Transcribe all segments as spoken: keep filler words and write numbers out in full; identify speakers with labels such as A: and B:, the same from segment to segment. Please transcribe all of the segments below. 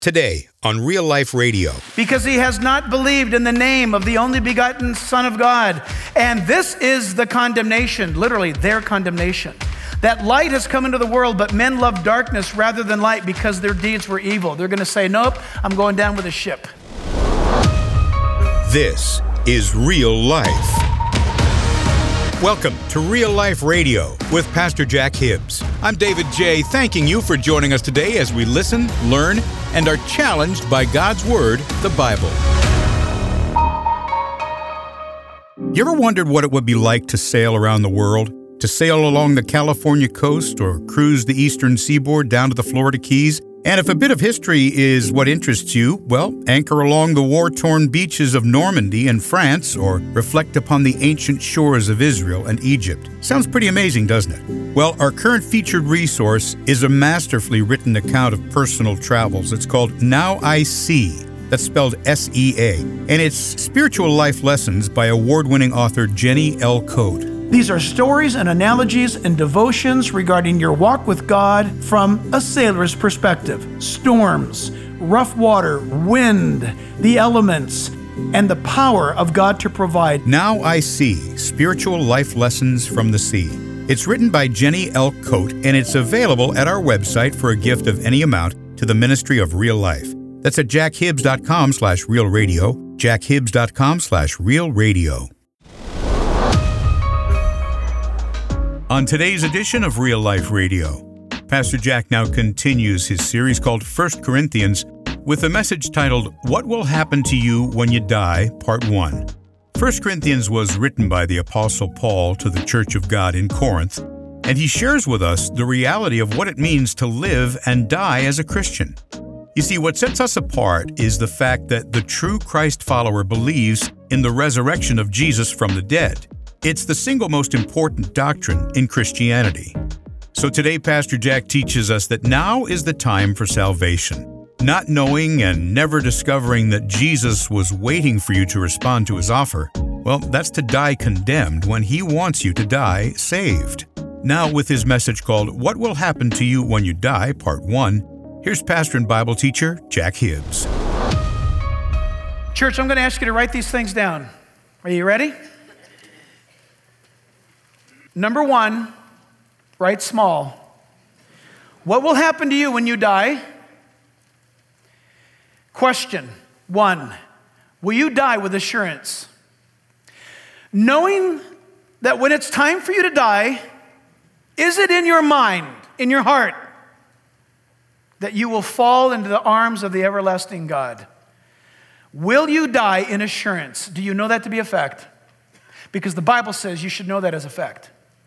A: Today on Real Life Radio.
B: Because he has not believed in the name of the only begotten Son of God. And this is the condemnation, literally their condemnation. That light has come into the world, but men love darkness rather than light because their deeds were evil. They're going to say, nope, I'm going down with a ship.
A: This is Real Life. Welcome to Real Life Radio with Pastor Jack Hibbs. I'm David J., thanking you for joining us today as we listen, learn, and are challenged by God's Word, the Bible. You ever wondered what it would be like to sail around the world? To sail along the California coast or cruise the eastern seaboard down to the Florida Keys? And if a bit of history is what interests you, well, anchor along the war-torn beaches of Normandy in France or reflect upon the ancient shores of Israel and Egypt. Sounds pretty amazing, doesn't it? Well, our current featured resource is a masterfully written account of personal travels. It's called Now I See. That's spelled S E A. And it's spiritual life lessons by award-winning author Jenny L. Cote.
B: These are stories and analogies and devotions regarding your walk with God from a sailor's perspective. Storms, rough water, wind, the elements, and the power of God to provide.
A: Now I See, Spiritual Life Lessons from the Sea. It's written by Jenny L. Cote, and it's available at our website for a gift of any amount to the Ministry of Real Life. That's at jackhibbs.com slash real radio, jackhibbs.com slash real radio. On today's edition of Real Life Radio, Pastor Jack now continues his series called First Corinthians with a message titled, What Will Happen to You When You Die, Part one. First Corinthians was written by the Apostle Paul to the Church of God in Corinth, and he shares with us the reality of what it means to live and die as a Christian. You see, what sets us apart is the fact that the true Christ follower believes in the resurrection of Jesus from the dead. It's the single most important doctrine in Christianity. So today, Pastor Jack teaches us that now is the time for salvation. Not knowing and never discovering that Jesus was waiting for you to respond to his offer, well, that's to die condemned when he wants you to die saved. Now, with his message called What Will Happen to You When You Die, Part one, here's pastor and Bible teacher Jack Hibbs.
B: Church, I'm going to ask you to write these things down. Are you ready? Number one, write small. What will happen to you when you die? Question one, will you die with assurance? Knowing that when it's time for you to die, is it in your mind, in your heart, that you will fall into the arms of the everlasting God? Will you die in assurance? Do you know that to be a fact? Because the Bible says you should know that as a fact.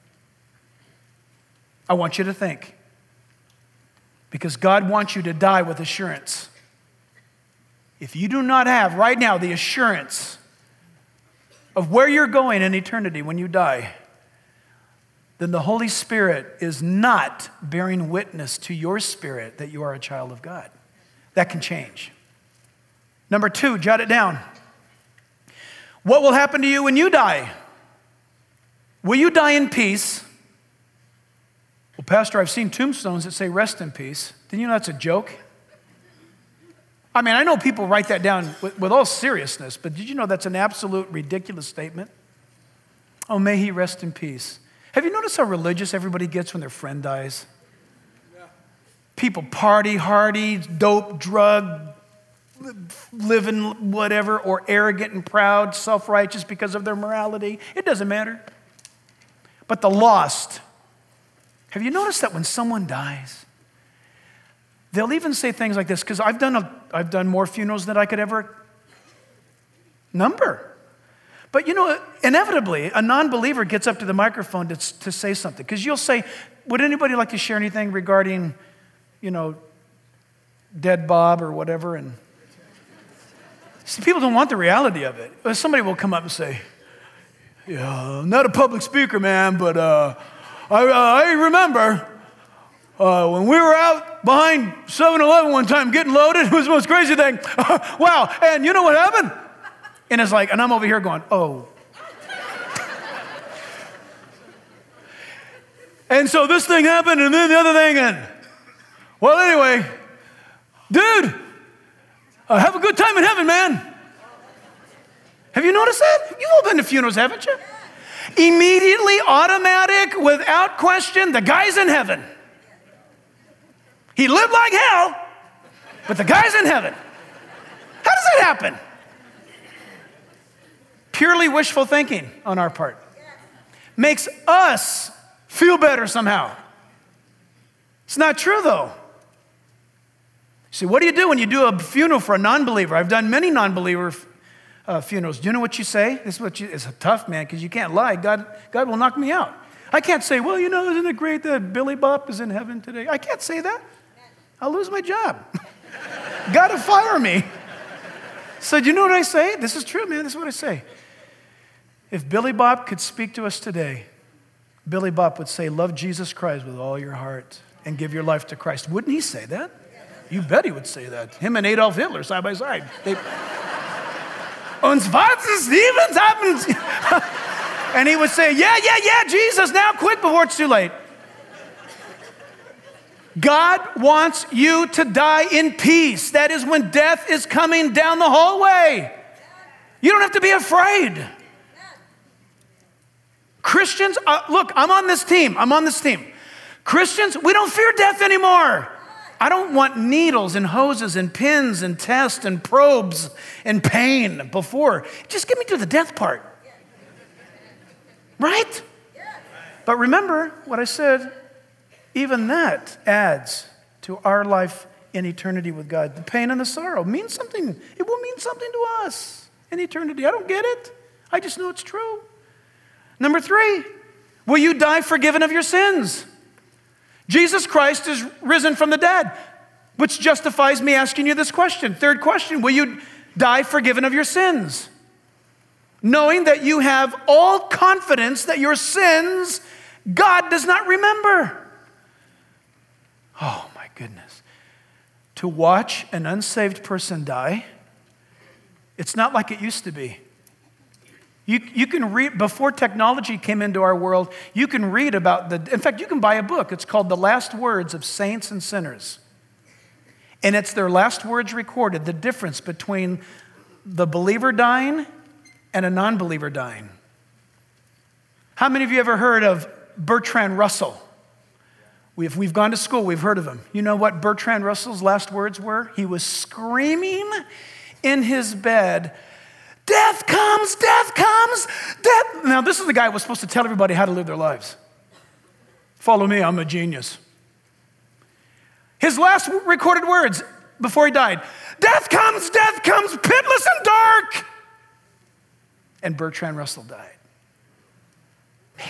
B: I want you to think. Because God wants you to die with assurance. If you do not have right now the assurance of where you're going in eternity when you die, then the Holy Spirit is not bearing witness to your spirit that you are a child of God. That can change. Number two, jot it down. What will happen to you when you die? Will you die in peace? Well, Pastor, I've seen tombstones that say rest in peace. Didn't you know that's a joke? I mean, I know people write that down with, with all seriousness, but did you know that's an absolute ridiculous statement? Oh, may he rest in peace. Have you noticed how religious everybody gets when their friend dies? Yeah. People party, hardy, dope, drug, living whatever, or arrogant and proud, self-righteous because of their morality. It doesn't matter. But the lost, have you noticed that when someone dies, they'll even say things like this, because I've done a, I've done more funerals than I could ever number. But you know, inevitably, a non-believer gets up to the microphone to, to say something. Because you'll say, would anybody like to share anything regarding, you know, dead Bob or whatever? And see, people don't want the reality of it. Somebody will come up and say, yeah, I'm not a public speaker, man, but uh, I, uh, I remember uh, when we were out behind seven eleven one time getting loaded. It was the most crazy thing. Wow, and you know what happened? And it's like, and I'm over here going, oh. And so this thing happened, and then the other thing, and well, anyway, dude, Uh, have a good time in heaven, man. Have you noticed that? You've all been to funerals, haven't you? Immediately, automatic, without question, the guy's in heaven. He lived like hell, but the guy's in heaven. How does that happen? Purely wishful thinking on our part. Makes us feel better somehow. It's not true, though. See, what do you do when you do a funeral for a non-believer? I've done many non-believer uh, funerals. Do you know what you say? This is what you, it's tough, man, because you can't lie. God, God will knock me out. I can't say, well, you know, isn't it great that Billy Bob is in heaven today? I can't say that. I'll lose my job. God will fire me. So do you know what I say? This is true, man. This is what I say. If Billy Bob could speak to us today, Billy Bob would say, love Jesus Christ with all your heart and give your life to Christ. Wouldn't he say that? You bet he would say that. Him and Adolf Hitler side by side. They, Uns was ist Stevens happens. And he would say, yeah, yeah, yeah, Jesus, now quick before it's too late. God wants you to die in peace. That is when death is coming down the hallway. You don't have to be afraid. Christians, uh, look, I'm on this team. I'm on this team. Christians, we don't fear death anymore. I don't want needles and hoses and pins and tests and probes and pain before. Just get me to the death part. Right? But remember what I said, even that adds to our life in eternity with God. The pain and the sorrow means something. It will mean something to us in eternity. I don't get it. I just know it's true. Number three, will you die forgiven of your sins? Jesus Christ is risen from the dead, which justifies me asking you this question. Third question, will you die forgiven of your sins? Knowing that you have all confidence that your sins God does not remember. Oh my goodness. To watch an unsaved person die, it's not like it used to be. You, you can read, before technology came into our world, you can read about the, in fact, you can buy a book. It's called The Last Words of Saints and Sinners. And it's their last words recorded, the difference between the believer dying and a non-believer dying. How many of you ever heard of Bertrand Russell? We've, we've gone to school, we've heard of him. You know what Bertrand Russell's last words were? He was screaming in his bed, death comes, death comes, death. Now, this is the guy who was supposed to tell everybody how to live their lives. Follow me, I'm a genius. His last recorded words before he died, death comes, death comes, pitless and dark. And Bertrand Russell died. Man.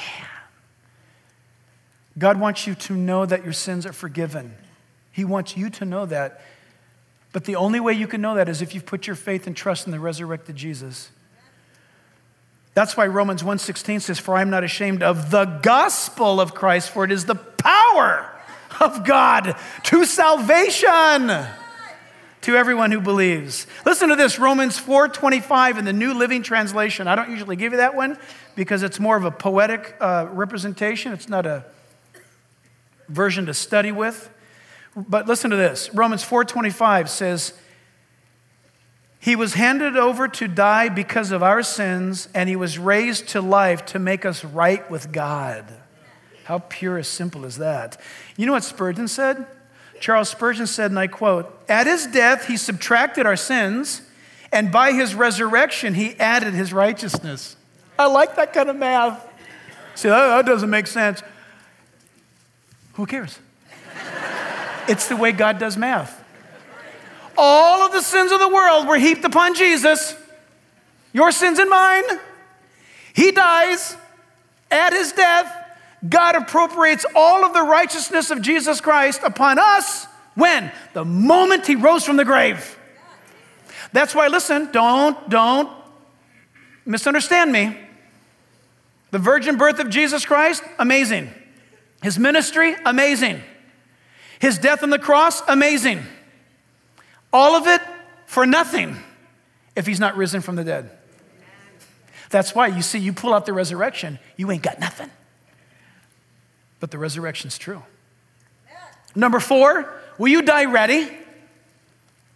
B: God wants you to know that your sins are forgiven. He wants you to know that. But the only way you can know that is if you've put your faith and trust in the resurrected Jesus. That's why Romans one sixteen says, for I am not ashamed of the gospel of Christ, for it is the power of God to salvation to everyone who believes. Listen to this, Romans four twenty-five in the New Living Translation. I don't usually give you that one because it's more of a poetic uh, representation. It's not a version to study with. But listen to this. Romans four twenty-five says, he was handed over to die because of our sins, and he was raised to life to make us right with God. How pure and simple is that? You know what Spurgeon said? Charles Spurgeon said, and I quote, at his death he subtracted our sins, and by his resurrection he added his righteousness. I like that kind of math. See, that, that doesn't make sense. Who cares? It's the way God does math. All of the sins of the world were heaped upon Jesus. Your sins and mine. He dies. At his death, God appropriates all of the righteousness of Jesus Christ upon us. When? The moment he rose from the grave. That's why, listen, don't, don't misunderstand me. The virgin birth of Jesus Christ, amazing. His ministry, amazing. His death on the cross, amazing. All of it for nothing if he's not risen from the dead. That's why you see, you pull out the resurrection, you ain't got nothing. But the resurrection's true. Number four, will you die ready?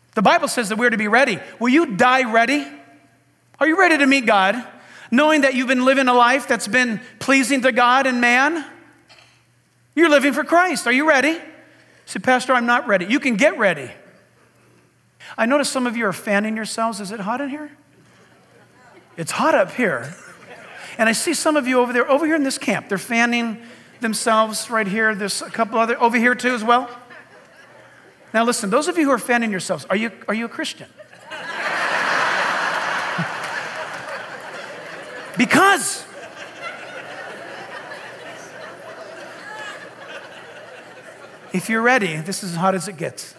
B: The Bible says that we're to be ready. Will you die ready? Are you ready to meet God, knowing that you've been living a life that's been pleasing to God and man? You're living for Christ. Are you ready? You say, Pastor, I'm not ready. You can get ready. I notice some of you are fanning yourselves. Is it hot in here? It's hot up here. And I see some of you over there, over here in this camp. They're fanning themselves right here. There's a couple other, over here too as well. Now listen, those of you who are fanning yourselves, are you, are you a Christian? Because if you're ready, this is as hot as it gets.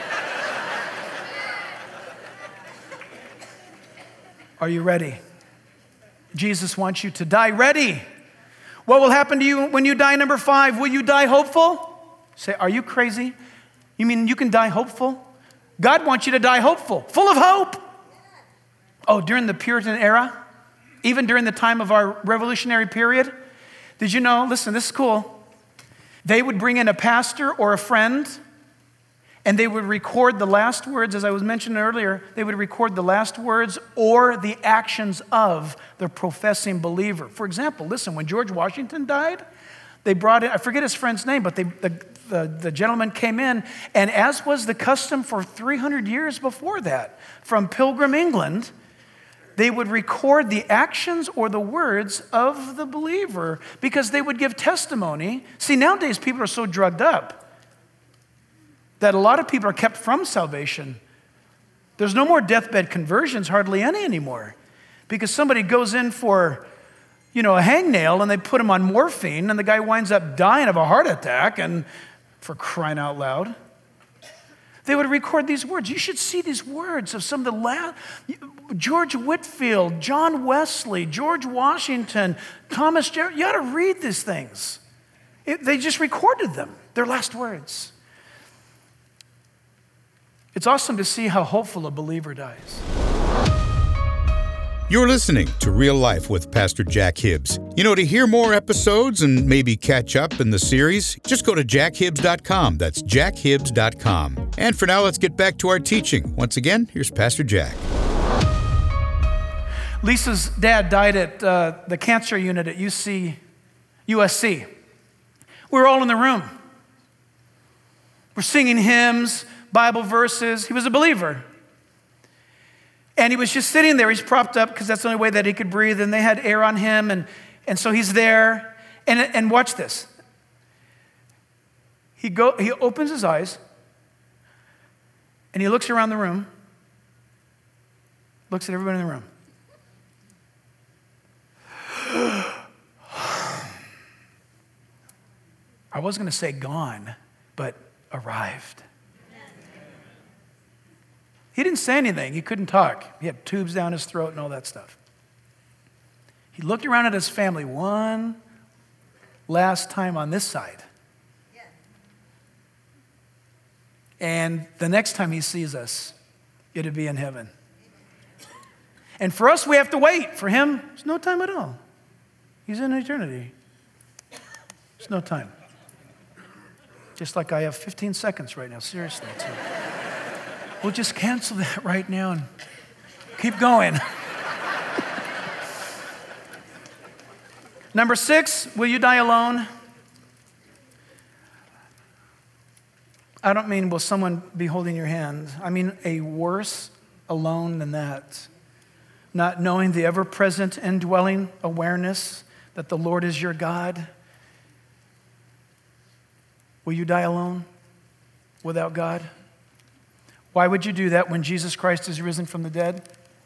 B: Are you ready? Jesus wants you to die ready. What will happen to you when you die? Number five, will you die hopeful? Say, are you crazy? You mean you can die hopeful? God wants you to die hopeful, full of hope. Oh, during the Puritan era, even during the time of our revolutionary period, did you know, listen, this is cool. They would bring in a pastor or a friend, and they would record the last words, as I was mentioning earlier, they would record the last words or the actions of the professing believer. For example, listen, when George Washington died, they brought in, I forget his friend's name, but they, the, the, the gentleman came in, and as was the custom for three hundred years before that, from Pilgrim, England, they would record the actions or the words of the believer because they would give testimony. See, nowadays people are so drugged up that a lot of people are kept from salvation. There's no more deathbed conversions, hardly any anymore, because somebody goes in for, you know, a hangnail and they put him on morphine and the guy winds up dying of a heart attack, and for crying out loud. They would record these words. You should see these words of some of the last, George Whitefield, John Wesley, George Washington, Thomas Jefferson. You ought to read these things. It, they just recorded them, their last words. It's awesome to see how hopeful a believer dies.
A: You're listening to Real Life with Pastor Jack Hibbs. You know, to hear more episodes and maybe catch up in the series, just go to jack hibbs dot com. That's jack hibbs dot com. And for now, let's get back to our teaching. Once again, here's Pastor Jack.
B: Lisa's dad died at uh, the cancer unit at U C, U S C. We were all in the room. We're singing hymns, Bible verses. He was a believer. And he was just sitting there. He's propped up because that's the only way that he could breathe. And they had air on him. And, and so he's there. And, and watch this. He, go, he opens his eyes. And he looks around the room. Looks at everybody in the room. I was going to say gone, but arrived. He didn't say anything. He couldn't talk. He had tubes down his throat and all that stuff. He looked around at his family one last time on this side. And the next time he sees us, it'll be in heaven. And for us, we have to wait. For him, there's no time at all. He's in eternity. There's no time. Just like I have fifteen seconds right now, seriously. Too. We'll just cancel that right now and keep going. Number six, will you die alone? I don't mean will someone be holding your hand. I mean a worse alone than that. Not knowing the ever-present indwelling awareness that the Lord is your God. Will you die alone without God? Why would you do that when Jesus Christ is risen from the dead?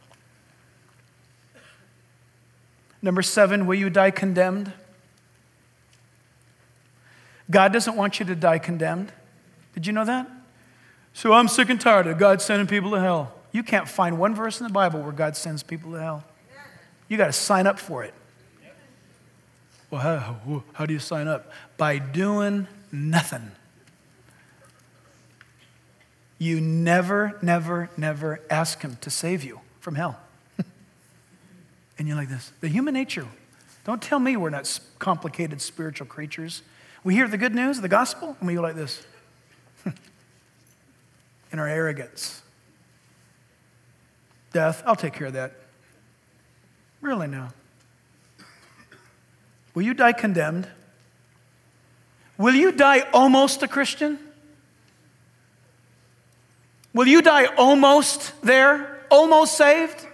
B: Number seven, will you die condemned? God doesn't want you to die condemned. Did you know that? So I'm sick and tired of God sending people to hell. You can't find one verse in the Bible where God sends people to hell. You got to sign up for it. Well, how, how do you sign up? By doing nothing. You never, never, never ask him to save you from hell. And you're like this. The human nature. Don't tell me we're not complicated spiritual creatures. We hear the good news, the gospel, and we go like this. In our arrogance. Death, I'll take care of that. Really now. Will you die condemned? Will you die almost a Christian? Will you die almost there? Almost saved?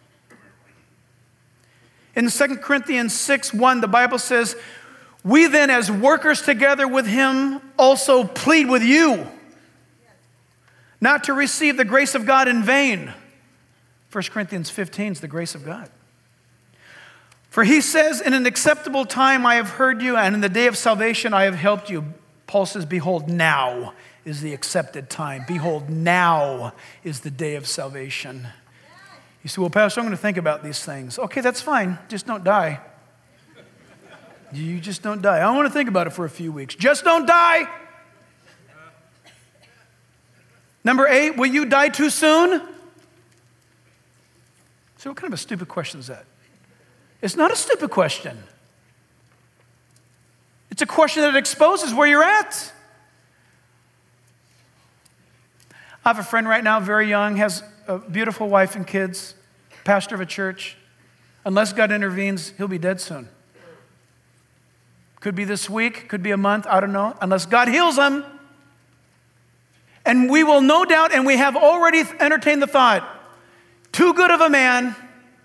B: In Second Corinthians six one, the Bible says, we then as workers together with him also plead with you not to receive the grace of God in vain. First Corinthians fifteen is the grace of God. For he says, in an acceptable time I have heard you, and in the day of salvation I have helped you. Paul says, behold, now is the accepted time. Behold, now is the day of salvation. You say, well, Pastor, I'm going to think about these things. Okay, that's fine. Just don't die. You just don't die. I want to think about it for a few weeks. Just don't die. Number eight, will you die too soon? So what kind of a stupid question is that? It's not a stupid question. It's a question that exposes where you're at. I have a friend right now, very young, has a beautiful wife and kids, pastor of a church. Unless God intervenes, he'll be dead soon. Could be this week, could be a month, I don't know. Unless God heals him. And we will no doubt, and we have already entertained the thought, too good of a man,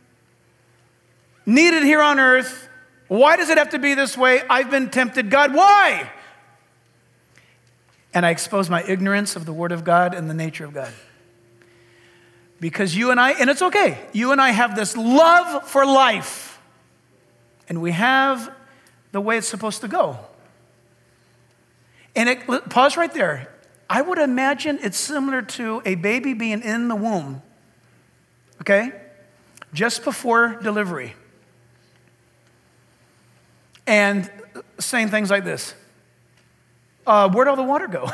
B: needed here on earth. Why does it have to be this way? I've been tempted. God, why? And I expose my ignorance of the Word of God and the nature of God. Because you and I, and it's okay, you and I have this love for life. And we have the way it's supposed to go. And it, pause right there. I would imagine it's similar to a baby being in the womb, okay? Just before delivery. And saying things like this. Uh, where'd all the water go?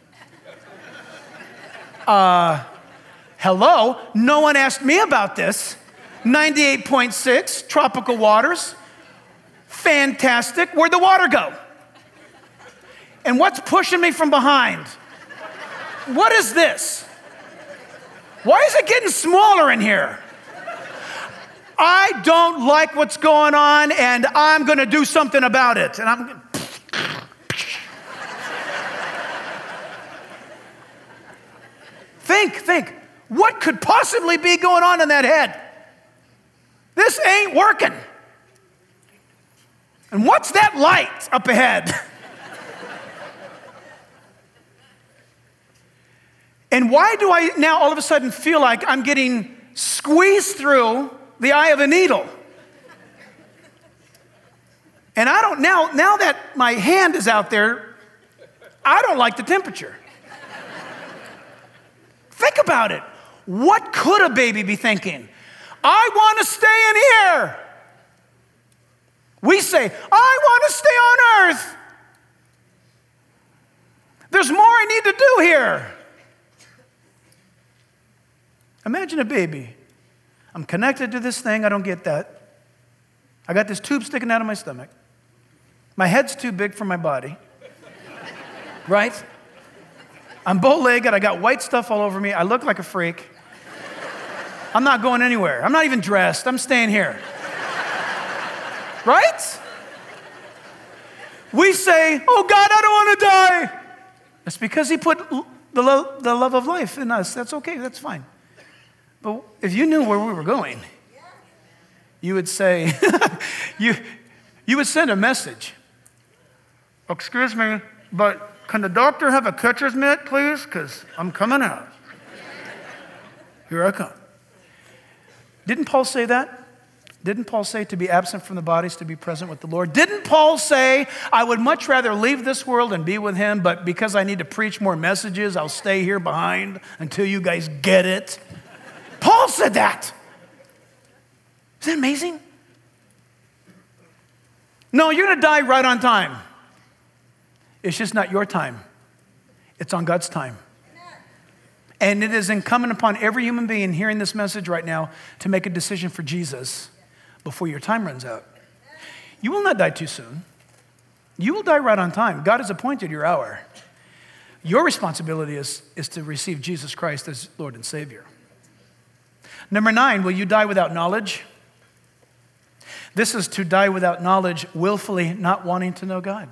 B: uh, hello? No one asked me about this. ninety-eight point six, tropical waters. Fantastic. Where'd the water go? And what's pushing me from behind? What is this? Why is it getting smaller in here? I don't like what's going on, and I'm going to do something about it. And I'm Think, think. What could possibly be going on in that head? This ain't working. And what's that light up ahead? And why do I now all of a sudden feel like I'm getting squeezed through the eye of a needle? And I don't, now, now that my hand is out there, I don't like the temperature. Think about it. What could a baby be thinking? I want to stay in here. We say, I want to stay on earth. There's more I need to do here. Imagine a baby. I'm connected to this thing. I don't get that. I got this tube sticking out of my stomach. My head's too big for my body. Right? I'm bow-legged. I got white stuff all over me. I look like a freak. I'm not going anywhere. I'm not even dressed. I'm staying here. Right? We say, oh God, I don't want to die. That's because he put the love, the love of life in us. That's okay. That's fine. But if you knew where we were going, you would say, you, you would send a message. Excuse me, but can the doctor have a catcher's mitt, please? Because I'm coming out. Here I come. Didn't Paul say that? Didn't Paul say to be absent from the bodies, to be present with the Lord? Didn't Paul say, I would much rather leave this world and be with him, but because I need to preach more messages, I'll stay here behind until you guys get it? Paul said that. Isn't that amazing? No, you're going to die right on time. It's just not your time. It's on God's time. And it is incumbent upon every human being hearing this message right now to make a decision for Jesus before your time runs out. You will not die too soon. You will die right on time. God has appointed your hour. Your responsibility is, is to receive Jesus Christ as Lord and Savior. Number nine, will you die without knowledge? This is to die without knowledge, willfully not wanting to know God.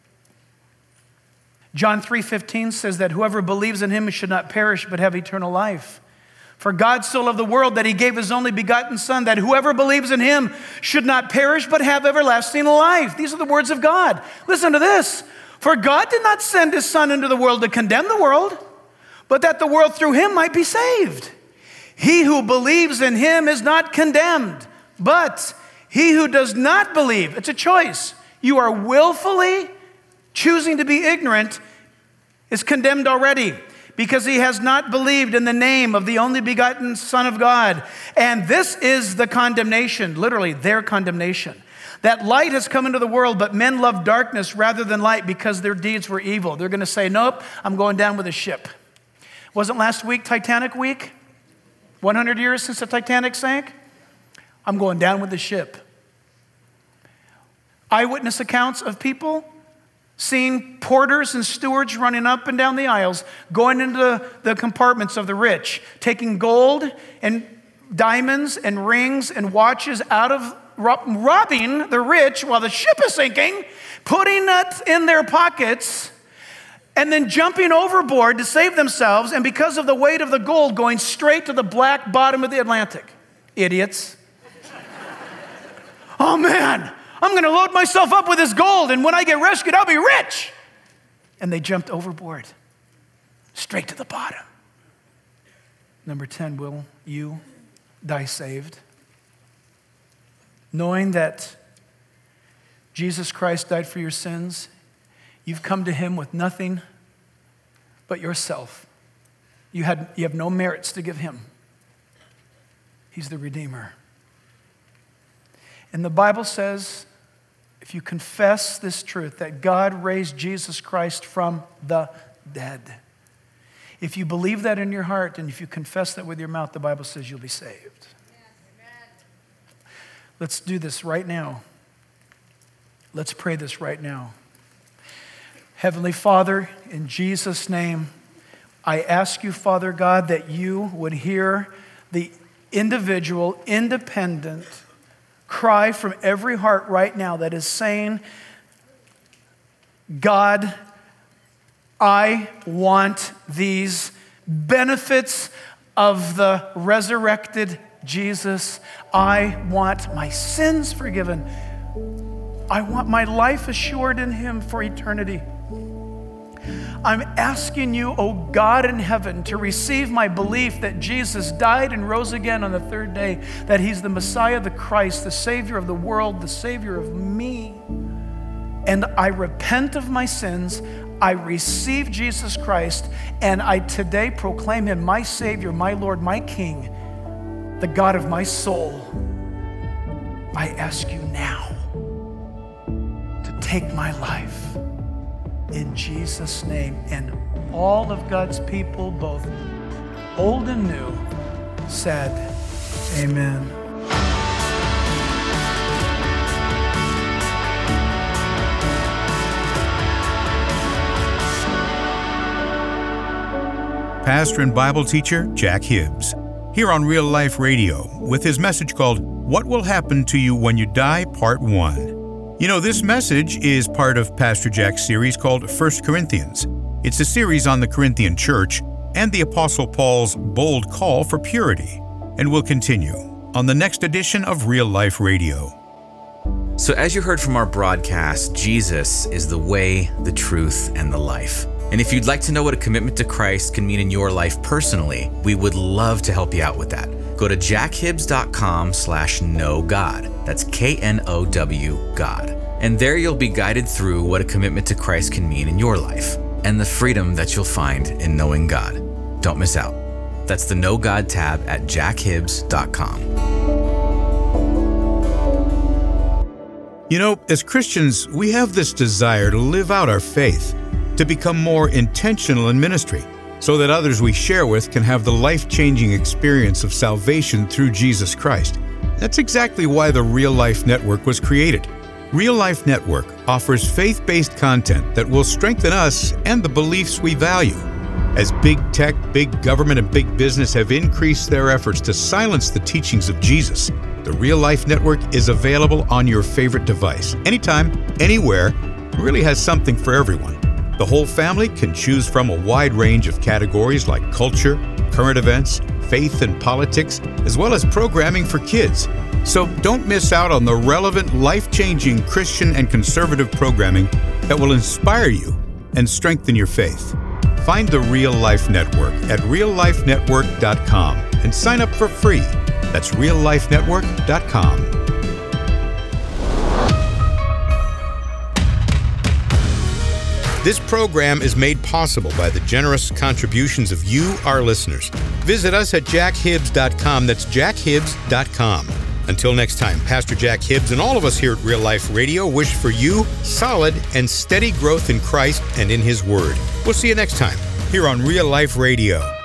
B: John three fifteen says that whoever believes in him should not perish but have eternal life. For God so loved the world that he gave his only begotten Son, that whoever believes in him should not perish but have everlasting life. These are the words of God. Listen to this. For God did not send his Son into the world to condemn the world, but that the world through him might be saved. He who believes in him is not condemned, but he who does not believe, it's a choice. You are willfully choosing to be ignorant, is condemned already, because he has not believed in the name of the only begotten Son of God. And this is the condemnation, literally their condemnation. That light has come into the world, but men love darkness rather than light because their deeds were evil. They're going to say, nope, I'm going down with a ship. Wasn't last week Titanic week? one hundred years since the Titanic sank? I'm going down with the ship. Eyewitness accounts of people seeing porters and stewards running up and down the aisles, going into the compartments of the rich, taking gold and diamonds and rings and watches out of, robbing the rich while the ship is sinking, putting it in their pockets, and then jumping overboard to save themselves, and because of the weight of the gold, going straight to the black bottom of the Atlantic. Idiots. Oh man, I'm going to load myself up with this gold, and when I get rescued, I'll be rich. And they jumped overboard, straight to the bottom. Number ten, will you die saved? Knowing that Jesus Christ died for your sins, you've come to him with nothing but yourself. You, had, you have no merits to give him. He's the Redeemer. And the Bible says, if you confess this truth, that God raised Jesus Christ from the dead, if you believe that in your heart and if you confess that with your mouth, the Bible says you'll be saved. Yes, let's do this right now. Let's pray this right now. Heavenly Father, in Jesus' name, I ask you, Father God, that you would hear the individual, independent cry from every heart right now that is saying, God, I want these benefits of the resurrected Jesus. I want my sins forgiven. I want my life assured in him for eternity. I'm asking you, oh God in heaven, to receive my belief that Jesus died and rose again on the third day, that he's the Messiah, the Christ, the Savior of the world, the Savior of me. And I repent of my sins. I receive Jesus Christ, and I today proclaim him my Savior, my Lord, my King, the God of my soul. I ask you now to take my life. In Jesus' name, and all of God's people, both old and new, said, amen.
A: Pastor and Bible teacher Jack Hibbs, here on Real Life Radio, with his message called, What Will Happen to You When You Die, Part one. You know, this message is part of Pastor Jack's series called First Corinthians. It's a series on the Corinthian church and the Apostle Paul's bold call for purity, and will continue on the next edition of Real Life Radio.
C: So as you heard from our broadcast, Jesus is the way, the truth, and the life. And if you'd like to know what a commitment to Christ can mean in your life personally, we would love to help you out with that. Go to jackhibbs.com slash know God. That's K N O W God. And there you'll be guided through what a commitment to Christ can mean in your life and the freedom that you'll find in knowing God. Don't miss out. That's the Know God tab at jackhibbs dot com.
A: You know, as Christians, we have this desire to live out our faith, to become more intentional in ministry, so that others we share with can have the life-changing experience of salvation through Jesus Christ. That's exactly why the Real Life Network was created. Real Life Network offers faith-based content that will strengthen us and the beliefs we value. As big tech, big government, and big business have increased their efforts to silence the teachings of Jesus, the Real Life Network is available on your favorite device. Anytime, anywhere, it really has something for everyone. The whole family can choose from a wide range of categories like culture, current events, faith and politics, as well as programming for kids. So don't miss out on the relevant, life-changing Christian and conservative programming that will inspire you and strengthen your faith. Find the Real Life Network at real life network dot com and sign up for free. That's real life network dot com. This program is made possible by the generous contributions of you, our listeners. Visit us at jack hibbs dot com. That's jack hibbs dot com. Until next time, Pastor Jack Hibbs and all of us here at Real Life Radio wish for you solid and steady growth in Christ and in His Word. We'll see you next time here on Real Life Radio.